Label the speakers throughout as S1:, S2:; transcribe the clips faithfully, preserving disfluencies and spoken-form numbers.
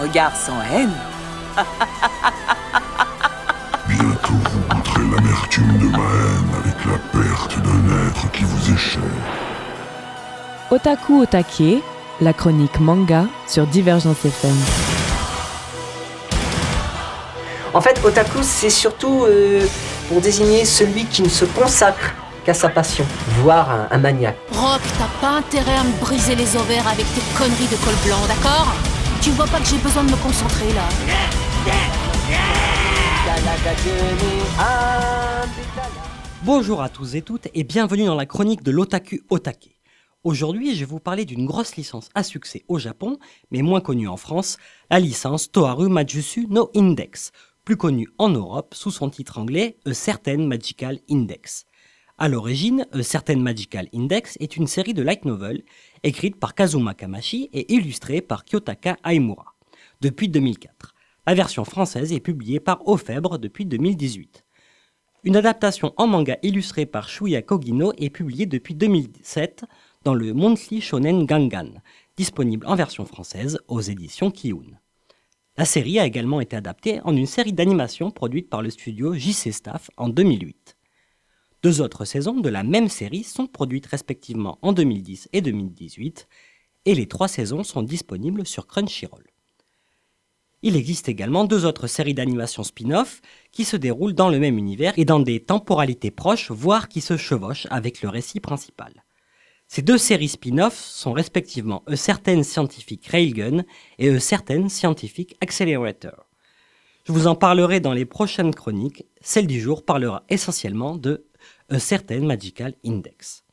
S1: regard sans haine.
S2: Bientôt vous goûterez l'amertume de ma haine avec la perte d'un être qui vous est cher.
S3: Otaku Otake, la chronique manga sur Divergence F M.
S4: En fait, otaku, c'est surtout euh, pour désigner celui qui ne se consacre qu'à sa passion, voire un, un maniaque.
S5: Rock, t'as pas intérêt à me briser les ovaires avec tes conneries de col blanc, d'accord? Tu vois pas que j'ai besoin de me concentrer, là?
S6: Bonjour à tous et toutes et bienvenue dans la chronique de l'Otaku Otake. Aujourd'hui, je vais vous parler d'une grosse licence à succès au Japon, mais moins connue en France, la licence Toharu Majusu no Index, plus connue en Europe sous son titre anglais A Certain Magical Index. À l'origine, A Certain Magical Index est une série de light novels écrite par Kazuma Kamashi et illustrée par Kyotaka Aimura depuis deux mille quatre. La version française est publiée par Ofebre depuis deux mille dix-huit. Une adaptation en manga illustrée par Shuya Kogino est publiée depuis deux mille sept dans le Monthly Shonen Gangan, disponible en version française aux éditions Kiun. La série a également été adaptée en une série d'animation produite par le studio J C Staff en deux mille huit. Deux autres saisons de la même série sont produites respectivement en deux mille dix et deux mille dix-huit, et les trois saisons sont disponibles sur Crunchyroll. Il existe également deux autres séries d'animation spin-off qui se déroulent dans le même univers et dans des temporalités proches, voire qui se chevauchent avec le récit principal. Ces deux séries spin-off sont respectivement A Certain Scientific Railgun et A Certain Scientific Accelerator. Je vous en parlerai dans les prochaines chroniques. Celle du jour parlera essentiellement de A Certain Magical Index.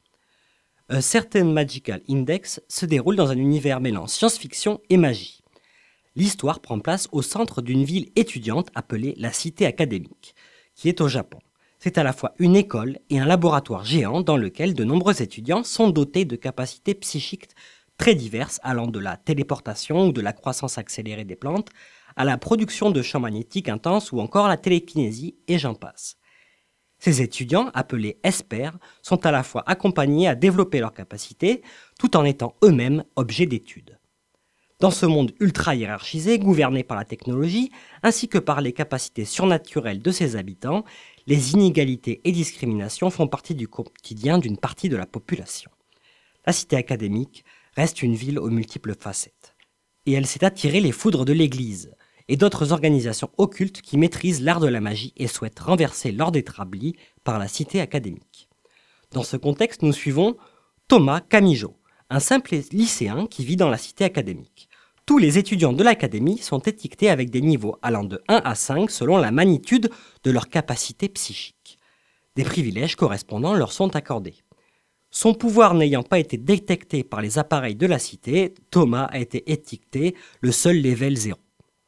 S6: A Certain Magical Index se déroule dans un univers mêlant science-fiction et magie. L'histoire prend place au centre d'une ville étudiante appelée la Cité Académique, qui est au Japon. C'est à la fois une école et un laboratoire géant dans lequel de nombreux étudiants sont dotés de capacités psychiques très diverses allant de la téléportation ou de la croissance accélérée des plantes à la production de champs magnétiques intenses ou encore la télékinésie et j'en passe. Ces étudiants, appelés experts, sont à la fois accompagnés à développer leurs capacités tout en étant eux-mêmes objets d'étude. Dans ce monde ultra hiérarchisé, gouverné par la technologie, ainsi que par les capacités surnaturelles de ses habitants, les inégalités et discriminations font partie du quotidien d'une partie de la population. La cité académique reste une ville aux multiples facettes. Et elle s'est attirée les foudres de l'Église et d'autres organisations occultes qui maîtrisent l'art de la magie et souhaitent renverser l'ordre établi par la cité académique. Dans ce contexte, nous suivons Toma Kamijo, un simple lycéen qui vit dans la cité académique. Tous les étudiants de l'académie sont étiquetés avec des niveaux allant de un à cinq selon la magnitude de leur capacité psychique. Des privilèges correspondants leur sont accordés. Son pouvoir n'ayant pas été détecté par les appareils de la cité, Thomas a été étiqueté le seul level zéro.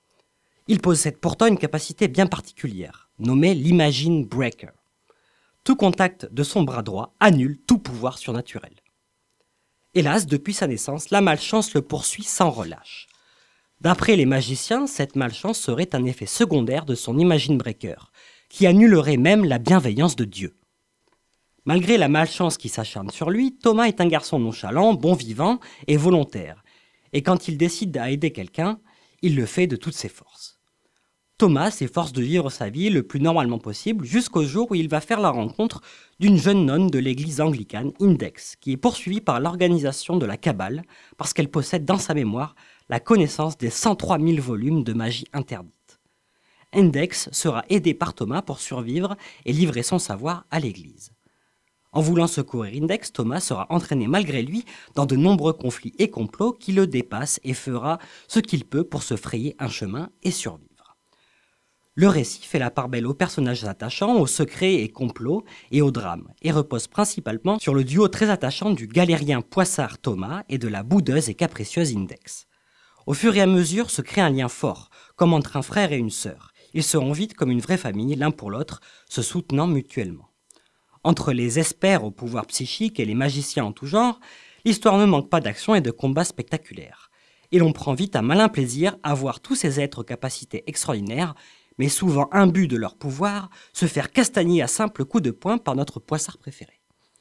S6: Il possède pourtant une capacité bien particulière, nommée l'Imagine Breaker. Tout contact de son bras droit annule tout pouvoir surnaturel. Hélas, depuis sa naissance, la malchance le poursuit sans relâche. D'après les magiciens, cette malchance serait un effet secondaire de son Imagine Breaker, qui annulerait même la bienveillance de Dieu. Malgré la malchance qui s'acharne sur lui, Thomas est un garçon nonchalant, bon vivant et volontaire. Et quand il décide d'aider quelqu'un, il le fait de toutes ses forces. Thomas s'efforce de vivre sa vie le plus normalement possible jusqu'au jour où il va faire la rencontre d'une jeune nonne de l'église anglicane, Index, qui est poursuivie par l'organisation de la Kabbale parce qu'elle possède dans sa mémoire la connaissance des cent trois mille volumes de magie interdite. Index sera aidé par Thomas pour survivre et livrer son savoir à l'église. En voulant secourir Index, Thomas sera entraîné malgré lui dans de nombreux conflits et complots qui le dépassent et fera ce qu'il peut pour se frayer un chemin et survivre. Le récit fait la part belle aux personnages attachants, aux secrets et complots et au drame, et repose principalement sur le duo très attachant du galérien poissard Thomas et de la boudeuse et capricieuse Index. Au fur et à mesure se crée un lien fort, comme entre un frère et une sœur. Ils seront vite comme une vraie famille, l'un pour l'autre, se soutenant mutuellement. Entre les experts au pouvoir psychique et les magiciens en tout genre, l'histoire ne manque pas d'action et de combats spectaculaires. Et l'on prend vite un malin plaisir à voir tous ces êtres aux capacités extraordinaires, mais souvent imbus de leur pouvoir, se faire castagner à simple coup de poing par notre poissard préféré.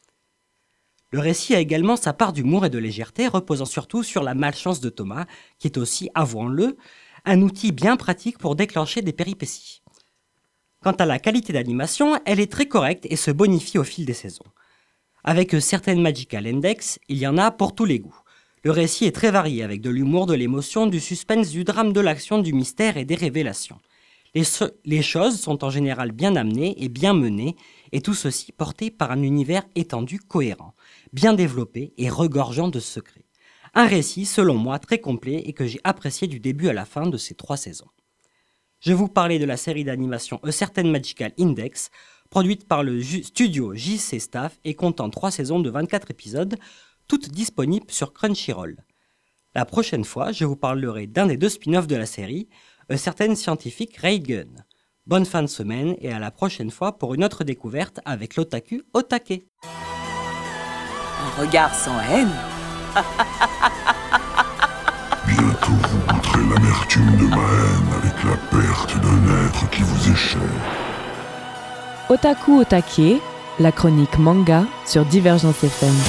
S6: Le récit a également sa part d'humour et de légèreté, reposant surtout sur la malchance de Thomas, qui est aussi, avouons-le, un outil bien pratique pour déclencher des péripéties. Quant à la qualité d'animation, elle est très correcte et se bonifie au fil des saisons. Avec certaines Magical Index, il y en a pour tous les goûts. Le récit est très varié avec de l'humour, de l'émotion, du suspense, du drame, de l'action, du mystère et des révélations. Les, so- les choses sont en général bien amenées et bien menées, et tout ceci porté par un univers étendu, cohérent, bien développé et regorgeant de secrets. Un récit, selon moi, très complet et que j'ai apprécié du début à la fin de ces trois saisons. Je vous parlais de la série d'animation A Certain Magical Index, produite par le ju- studio J C Staff et comptant trois saisons de vingt-quatre épisodes, toutes disponibles sur Crunchyroll. La prochaine fois, je vous parlerai d'un des deux spin-offs de la série, A Certain Scientific Railgun. Bonne fin de semaine et à la prochaine fois pour une autre découverte avec l'Otaku Otake.
S1: Un regard sans haine.
S2: Bientôt vous goûterez l'amertume de ma haine avec la perte d'un être qui vous est cher.
S3: Otaku Otake, la chronique manga sur Divergence F M.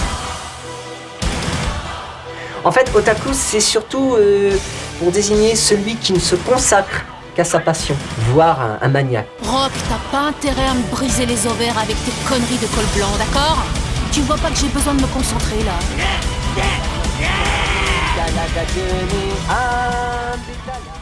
S4: En fait, otaku, c'est surtout euh, pour désigner celui qui ne se consacre qu'à sa passion, voire un, un maniaque.
S5: Rock, t'as pas intérêt à me briser les ovaires avec tes conneries de col blanc, d'accord? Tu vois pas que j'ai besoin de me concentrer là?
S4: Canada, Guinée, Ambitala.